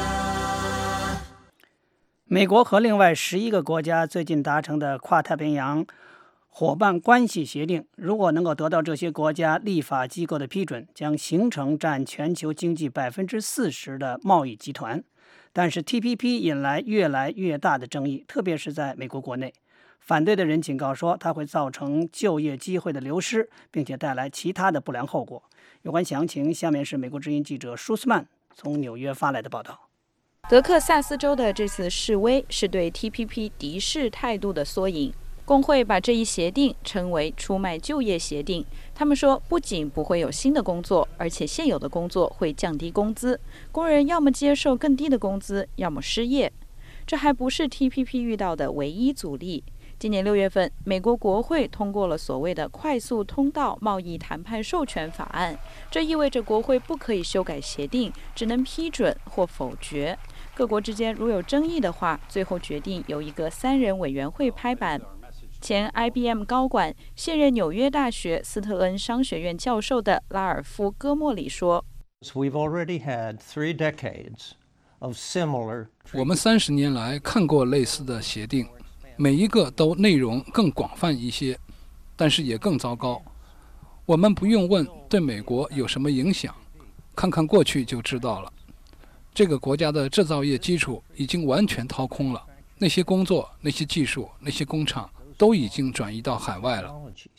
美国和另外11个国家最近达成的跨太平洋伙伴关系协定，如果能够得到这些国家立法机构的批准，将形成占全球经济 40% 的贸易集团。但是 TPP 引来越来越大的争议，特别是在美国国内。反对的人警告说，它会造成就业机会的流失，并且带来其他的不良后果。有关详情，下面是美国之音记者舒斯曼从纽约发来的报道。 德克萨斯州的这次示威是对 TPP 敌视态度的缩影。工会把这一协定称为出卖就业协定。他们说，不仅不会有新的工作，而且现有的工作会降低工资，工人要么接受更低的工资，要么失业。这还不是 TPP 遇到的唯一阻力。今年6月份，美国国会通过了所谓的快速通道贸易谈判授权法案，这意味着国会不可以修改协定，只能批准或否决。各国之间如有争议的话，最后决定由一个3人委员会拍板。前 IBM 高管、现任纽约大学斯特恩商学院教授的拉尔夫·戈莫里说， 我们30年来看过类似的协定，每一个都内容更广泛一些，但是也更糟糕。我们不用问对美国有什么影响，看看过去就知道了。这个国家的制造业基础已经完全掏空了，那些工作、那些技术、那些工厂都已经转移到海外了。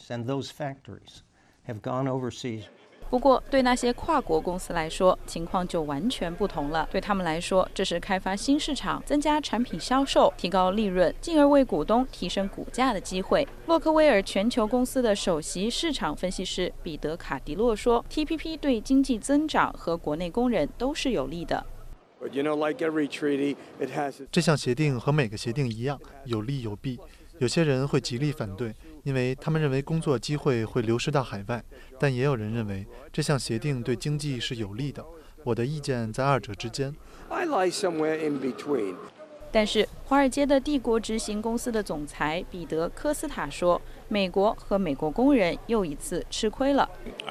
不过，对那些跨国公司来说，情况就完全不同了。对他们来说，这是开发新市场、增加产品销售、提高利润，进而为股东提升股价的机会。洛克威尔全球公司的首席市场分析师彼得·卡迪洛说 ，TPP 对经济增长和国内工人都是有利的。 这项协定和每个协定一样，有利有弊。有些人会极力反对，因为他们认为工作机会会流失到海外，但也有人认为这项协定对经济是有利的。我的意见在二者之间。 但是，华尔街的帝国执行公司的总裁彼得·科斯塔说，美国和美国工人又一次吃亏了。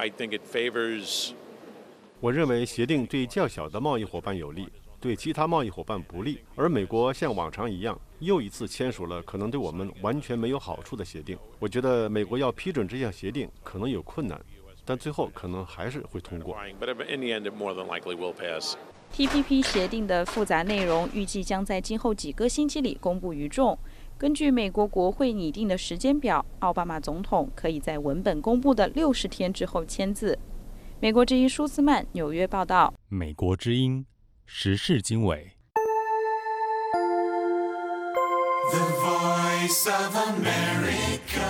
我认为协定对较小的贸易伙伴有利，对其他贸易伙伴不利，而美国像往常一样又一次签署了可能对我们完全没有好处的协定。我觉得美国要批准这项协定可能有困难，但最后可能还是会通过。 TPP 协定的复杂内容预计将在今后几个星期里公布于众。根据美国国会拟定的时间表，奥巴马总统可以在文本公布的60天之后签字。美国之音舒斯曼纽约报道。 美国之音时事经纬。 The Voice of America。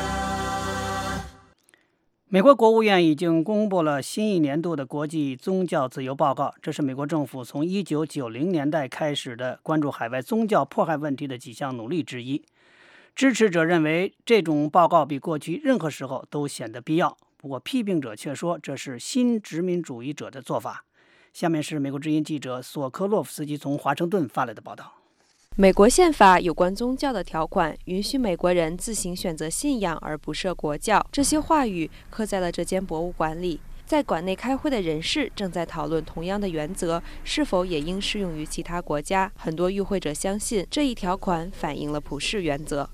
美国国务院已经公布了新一年度的国际宗教自由报告，这是美国政府从1990年代开始的关注海外宗教迫害问题的几项努力之一。支持者认为这种报告比过去任何时候都显得必要，不过批评者却说这是新殖民主义者的做法。下面是美国之音记者索科洛夫斯基从华盛顿发来的报道。 美国宪法有关宗教的条款允许美国人自行选择信仰而不设国教，这些话语刻在了这间博物馆里。在馆内开会的人士正在讨论同样的原则是否也应适用于其他国家。很多与会者相信这一条款反映了普世原则。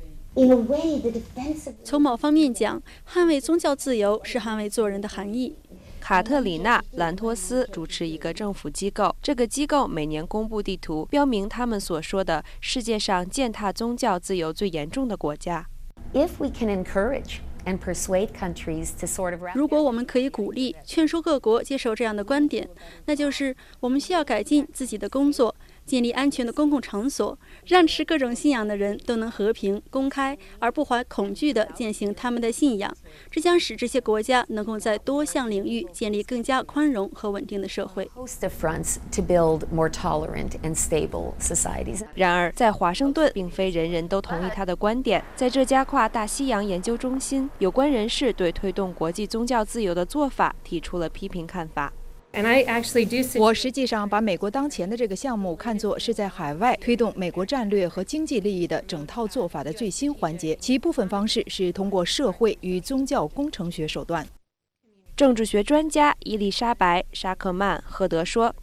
从某方面讲，捍卫宗教自由是捍卫做人的含义。 卡特里娜·兰托斯主持一个政府机构，这个机构每年公布地图，标明他们所说的世界上践踏宗教自由最严重的国家。 如果我们可以鼓励、劝说各国接受这样的观点，那就是我们需要改进自己的工作，建立安全的公共场所，让持各种信仰的人都能和平、公开而不怀恐惧地践行他们的信仰。这将使这些国家能够在多项领域建立更加宽容和稳定的社会。 然而，在华盛顿，并非人人都同意他的观点。在这家跨大西洋研究中心，有关人士对推动国际宗教自由的做法提出了批评看法。 我实际上把美国当前的这个项目看作是在海外推动美国战略和经济利益的整套做法的最新环节，其部分方式是通过社会与宗教工程学手段。 政治学专家伊丽莎白·沙克曼赫德说，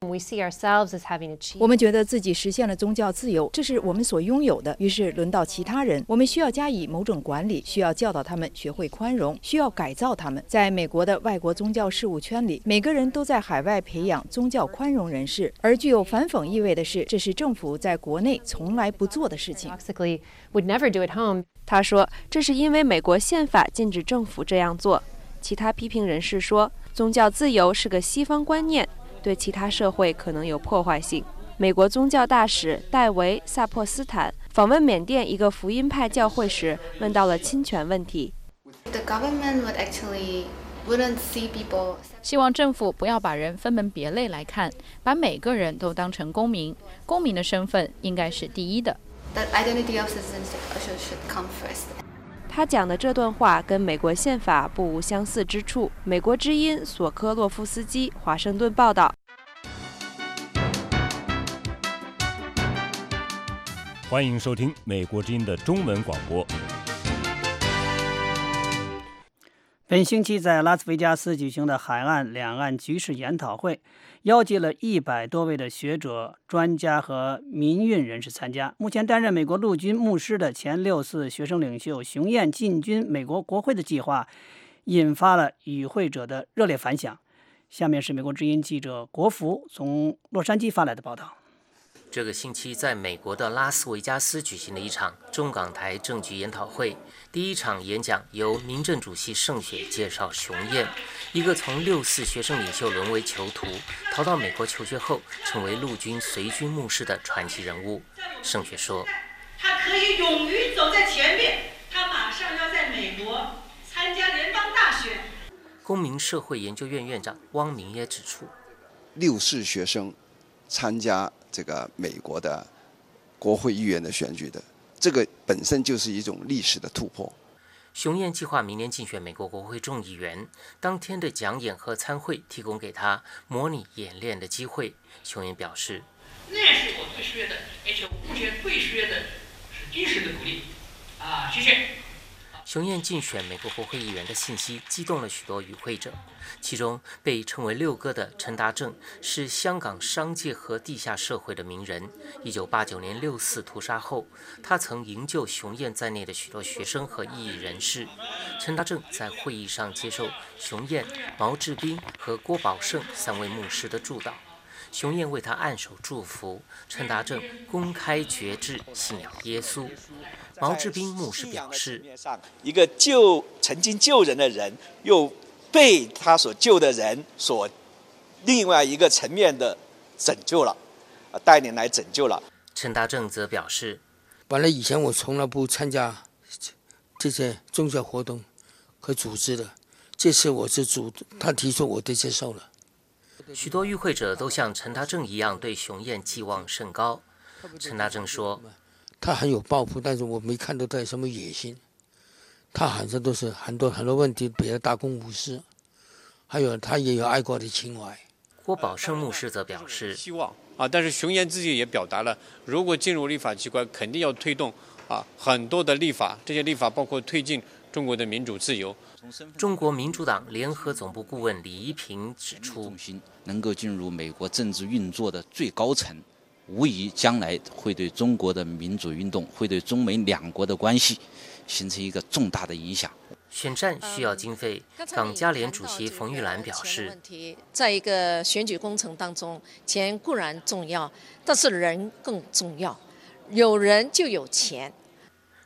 我们觉得自己实现了宗教自由，这是我们所拥有的。于是轮到其他人，我们需要加以某种管理，需要教导他们学会宽容，需要改造他们。在美国的外国宗教事务圈里，每个人都在海外培养宗教宽容人士，而具有反讽意味的是，这是政府在国内从来不做的事情。 他说，这是因为美国宪法禁止政府这样做。其他批评人士说，宗教自由是个西方观念，对其他社会可能有破坏性。美国宗教大使戴维·萨珀斯坦访问缅甸一个福音派教会时，问到了侵权问题。 希望政府不要把人分门别类来看，把每个人都当成公民，公民的身份应该是第一的。 他讲的这段话跟美国宪法不无相似之处。美国之音索科洛夫斯基华盛顿报道。 欢迎收听美国之音的中文广播。 本星期在拉斯维加斯举行的海岸两岸局势研讨会，邀集了100多位的学者、专家和民运人士参加。目前担任美国陆军牧师的前6·4学生领袖熊彦进军美国国会的计划，引发了与会者的热烈反响。下面是美国之音记者国福从洛杉矶发来的报道。 这个星期在美国的拉斯维加斯举行的一场中港台政局研讨会，第一场演讲由民政主席盛雪介绍熊彦，一个从6·4学生领袖沦为囚徒，逃到美国求学后成为陆军随军牧师的传奇人物。盛雪说， 他可以勇于走在前面，他马上要在美国参加联邦大选。 公民社会研究院院长汪明也指出 ，6·4学生参加这个美国的国会议员的选举的，这个本身就是一种历史的突破。 熊彦计划明年竞选美国国会众议员，当天的讲演和参会提供给他模拟演练的机会。熊彦表示， 那是我最需要的，而且我目前最需要的是精神的鼓励。谢谢。 熊彦竞选美国国会议员的信息激动了许多与会者，其中被称为六哥的陈达正是香港商界和地下社会的名人。1989年6·4屠杀后，他曾营救熊彦在内的许多学生和异议人士。陈达正在会议上接受熊彦、毛志斌和郭宝胜3位牧师的祝祷。熊彦为他按手祝福，陈达正公开决志信仰耶稣。毛志斌牧师表示， 一个曾经救人的人，又被他所救的人所另外一个层面的拯救了，带领来拯救了。 陈达正则表示， 本来以前我从来不参加这些宗教活动和组织的，这次我是他提出我都接受了。 许多与会者都像陈达正一样对熊彦寄望甚高。陈达正说， 他很有抱负，但是我没看到他有什么野心。他好像都是很多问题别的大公无私，还有他也有爱国的情怀。 郭宝胜牧师则表示， 希望但是熊彦自己也表达了，如果进入立法机关，肯定要推动很多的立法，这些立法包括推进中国的民主自由。 中国民主党联合总部顾问李一平指出， 能够进入美国政治运作的最高层，无疑将来会对中国的民主运动，会对中美两国的关系形成一个重大的影响。 选战需要经费，港加联主席冯玉兰表示， 在一个选举工程当中，钱固然重要，但是人更重要，有人就有钱。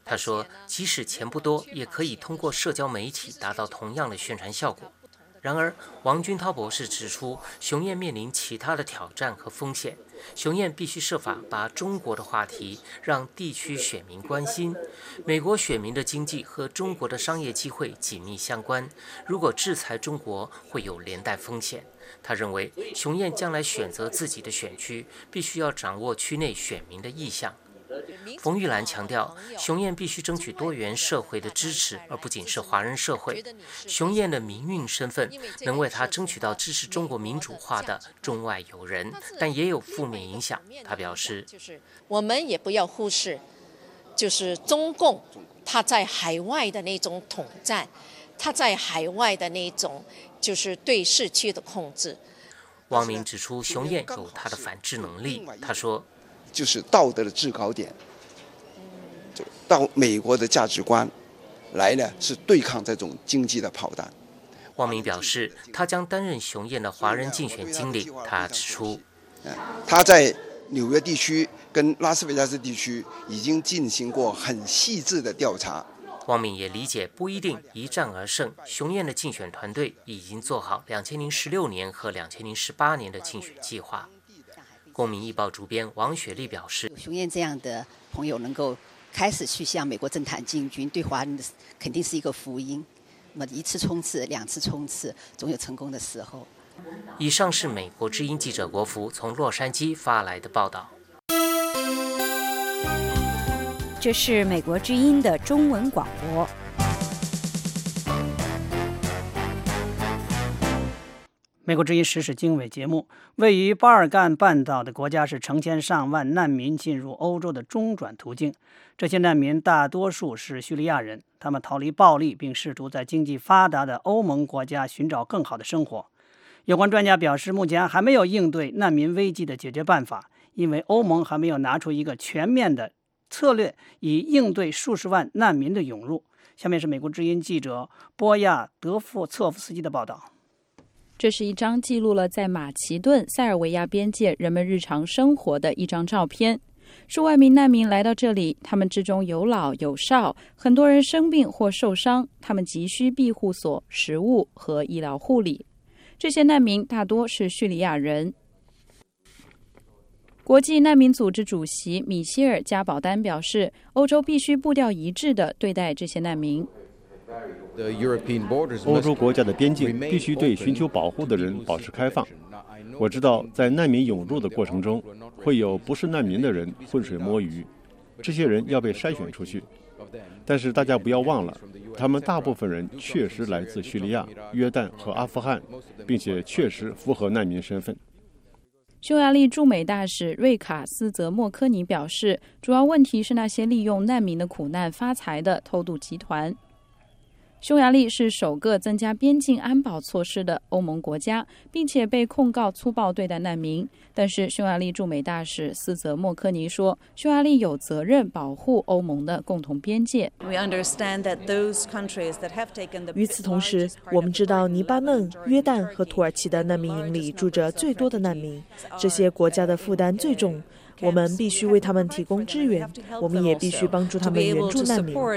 他说，即使钱不多，也可以通过社交媒体达到同样的宣传效果。然而，王军涛博士指出，熊燕面临其他的挑战和风险。熊燕必须设法把中国的话题让地区选民关心。美国选民的经济和中国的商业机会紧密相关，如果制裁中国，会有连带风险。他认为，熊燕将来选择自己的选区，必须要掌握区内选民的意向。冯玉兰强调，熊燕必须争取多元社会的支持，而不仅是华人社会。熊燕的民运身份能为他争取到支持中国民主化的中外友人，但也有负面影响。他表示， 我们也不要忽视，就是中共他在海外的那种统战，他在海外的那种就是对市区的控制。 汪明指出，熊燕有他的反制能力。他说， 就是道德的制高点，就到美国的价值观来呢，是对抗这种经济的炮弹。 汪明表示，他将担任熊燕的华人竞选经理。他指出， 他在纽约地区跟拉斯维加斯地区已经进行过很细致的调查。 汪明也理解不一定一战而胜，熊燕的竞选团队已经做好2016年和2018年的竞选计划。公民日报主编王雪莉表示， 熊燕这样的朋友能够开始去向美国政坛进军，对华人的肯定是一个福音。那么一次冲刺、2次冲刺，总有成功的时候。 以上是美国之音记者国福从洛杉矶发来的报道。 这是美国之音的中文广播。 美国之音时事经纬节目，位于巴尔干半岛的国家是成千上万难民进入欧洲的中转途径。这些难民大多数是叙利亚人，他们逃离暴力，并试图在经济发达的欧盟国家寻找更好的生活。有关专家表示，目前还没有应对难民危机的解决办法，因为欧盟还没有拿出一个全面的策略以应对数十万难民的涌入。下面是美国之音记者波亚德夫策夫斯基的报道。 这是一张记录了在马其顿塞尔维亚边界人们日常生活的一张照片。数万名难民来到这里，他们之中有老有少，很多人生病或受伤，他们急需庇护所、食物和医疗护理。这些难民大多是叙利亚人。国际难民组织主席米歇尔·加保丹表示，欧洲必须步调一致地对待这些难民。 欧洲国家的边境必须对寻求保护的人保持开放。我知道，在难民涌入的过程中，会有不是难民的人浑水摸鱼，这些人要被筛选出去。但是大家不要忘了，他们大部分人确实来自叙利亚、约旦和阿富汗，并且确实符合难民身份。 匈牙利驻美大使瑞卡斯泽莫科尼表示，主要问题是那些利用难民的苦难发财的偷渡集团。匈牙利是首个增加边境安保措施的欧盟国家，并且被控告粗暴对待难民。但是匈牙利驻美大使斯泽莫科尼说，匈牙利有责任保护欧盟的共同边界。 与此同时，我们知道黎巴嫩、约旦和土耳其的难民营里住着最多的难民，这些国家的负担最重。我们必须为他们提供支援，我们也必须帮助他们援助难民。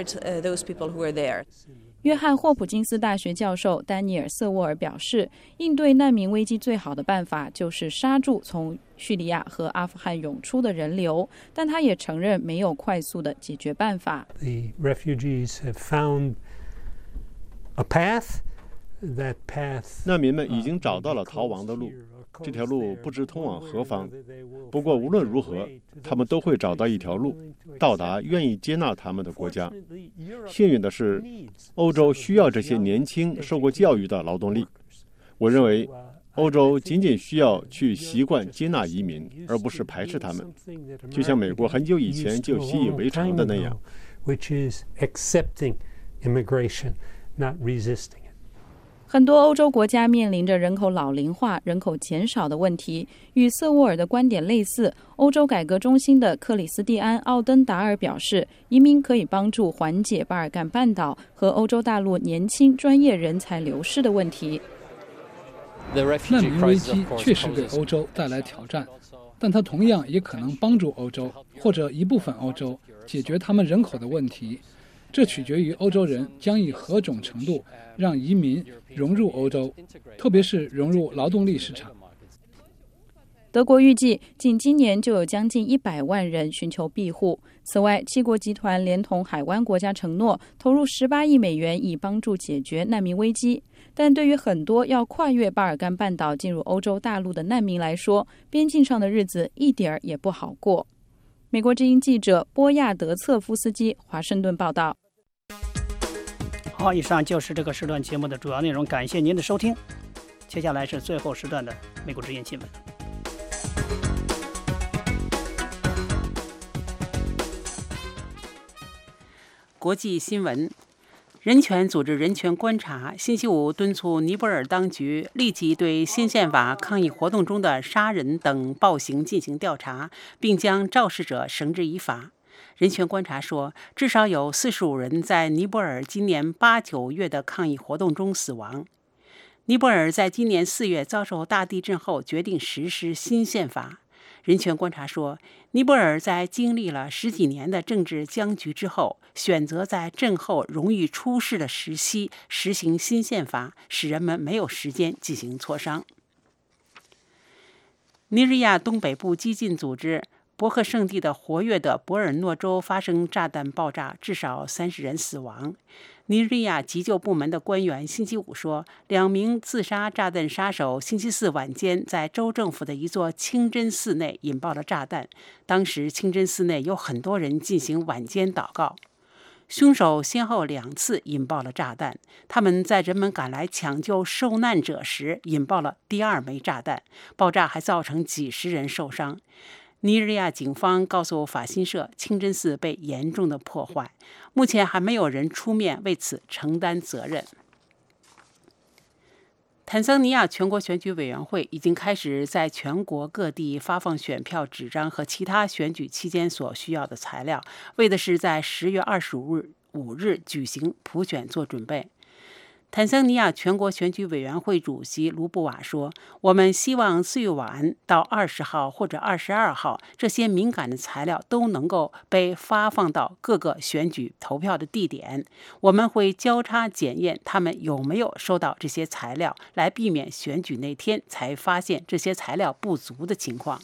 约翰霍普金斯大学教授丹尼尔·瑟沃尔表示，应对难民危机最好的办法就是刹住从叙利亚和阿富汗涌出的人流，但他也承认没有快速的解决办法。 The refugees have found a path. That path. 难民们已经找到了逃亡的路，这条路不知通往何方。不过无论如何，他们都会找到一条路，到达愿意接纳他们的国家。幸运的是，欧洲需要这些年轻、受过教育的劳动力。我认为，欧洲仅仅需要去习惯接纳移民，而不是排斥他们，就像美国很久以前就习以为常的那样。 Which is accepting immigration, not resisting it. 很多欧洲国家面临着人口老龄化、人口减少的问题。与瑟沃尔的观点类似，欧洲改革中心的克里斯蒂安·奥登达尔表示，移民可以帮助缓解巴尔干半岛和欧洲大陆年轻专业人才流失的问题。 难民危机确实给欧洲带来挑战，但它同样也可能帮助欧洲或者一部分欧洲解决他们人口的问题，这取决于欧洲人将以何种程度让移民融入欧洲，特别是融入劳动力市场。 德国预计仅今年就有将近100万人寻求庇护。此外，7国集团连同海湾国家承诺投入18亿美元以帮助解决难民危机。但对于很多要跨越巴尔干半岛进入欧洲大陆的难民来说，边境上的日子一点儿也不好过。美国之音记者波亚德策夫斯基华盛顿报道。 好，以上就是这个时段节目的主要内容，感谢您的收听。接下来是最后时段的美国之音新闻。 国际新闻，人权组织人权观察星期五敦促尼泊尔当局立即对新宪法抗议活动中的杀人等暴行进行调查，并将肇事者绳之以法。人权观察说，至少有45人在尼泊尔今年8、9月的抗议活动中死亡。尼泊尔在今年4月遭受大地震后，决定实施新宪法。人权观察说，尼泊尔在经历了10几年的政治僵局之后，选择在震后容易出事的时期实行新宪法，使人们没有时间进行磋商。尼日利亚东北部激进组织伯克圣地的活跃的博尔诺州发生炸弹爆炸，至少30人死亡。尼日利亚急救部门的官员星期五说，2名自杀炸弹杀手星期四晚间在州政府的一座清真寺内引爆了炸弹。当时清真寺内有很多人进行晚间祷告。凶手先后2次引爆了炸弹，他们在人们赶来抢救受难者时引爆了第2枚炸弹，爆炸还造成几十人受伤。尼日利亚警方告诉法新社，清真寺被严重的破坏，目前还没有人出面为此承担责任。坦桑尼亚全国选举委员会已经开始在全国各地发放选票纸张和其他选举期间所需要的材料，为的是在10月25日举行普选做准备。坦桑尼亚全国选举委员会主席卢布瓦说，我们希望最晚到20号或者22号，这些敏感的材料都能够被发放到各个选举投票的地点。我们会交叉检验他们有没有收到这些材料，来避免选举那天才发现这些材料不足的情况。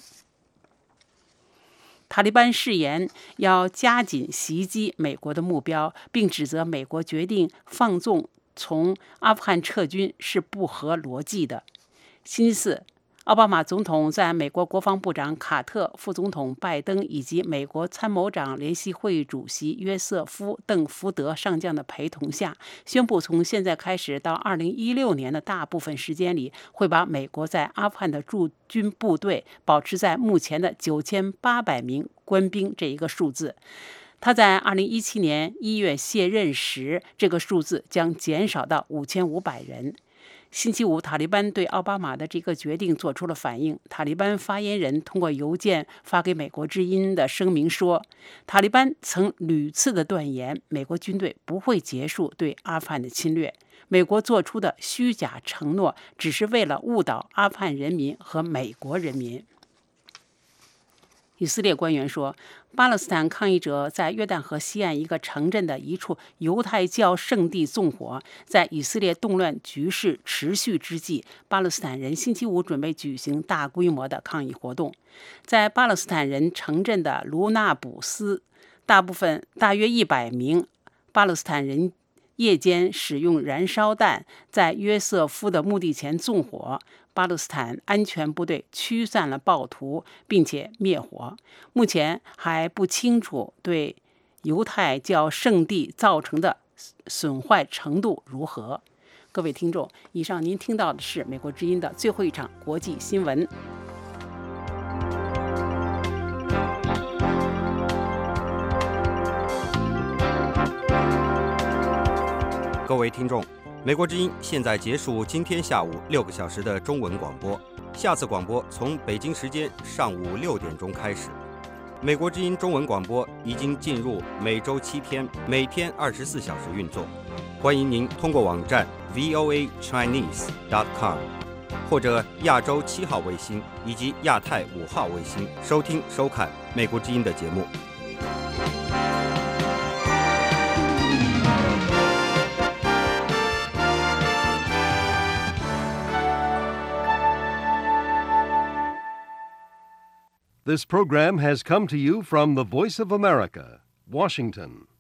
塔利班誓言要加紧袭击美国的目标，并指责美国决定放纵从阿富汗撤军是不合逻辑的。星期四，奥巴马总统在美国国防部长卡特、副总统拜登以及美国参谋长联席会议主席约瑟夫·邓福德上将的陪同下，宣布从现在开始到2016年的大部分时间里，会把美国在阿富汗的驻军部队保持在目前的9800名官兵这一个数字。他在2017年1月卸任时，这个数字将减少到5500人。星期五，塔利班对奥巴马的这个决定做出了反应。塔利班发言人通过邮件发给美国之音的声明说，塔利班曾屡次的断言，美国军队不会结束对阿富汗的侵略。美国做出的虚假承诺，只是为了误导阿富汗人民和美国人民。以色列官员说，巴勒斯坦抗议者在约旦河西岸一个城镇的一处犹太教圣地纵火。在以色列动乱局势持续之际，巴勒斯坦人星期五准备举行大规模的抗议活动。在巴勒斯坦人城镇的卢纳卜斯，大约100名巴勒斯坦人夜间使用燃烧弹在约瑟夫的墓地前纵火。巴勒斯坦安全部队驱散了暴徒，并且灭火。目前还不清楚对犹太教圣地造成的损坏程度如何。各位听众，以上您听到的是美国之音的最后一场国际新闻。 各位听众，美国之音现在结束今天下午6个小时的中文广播，下次广播从北京时间上午6点钟开始。美国之音中文广播已经进入每周7天，每天24小时运作。欢迎您通过网站 voachinese.com 或者亚洲7号卫星以及亚太5号卫星收听收看美国之音的节目。 This program has come to you from the Voice of America, Washington.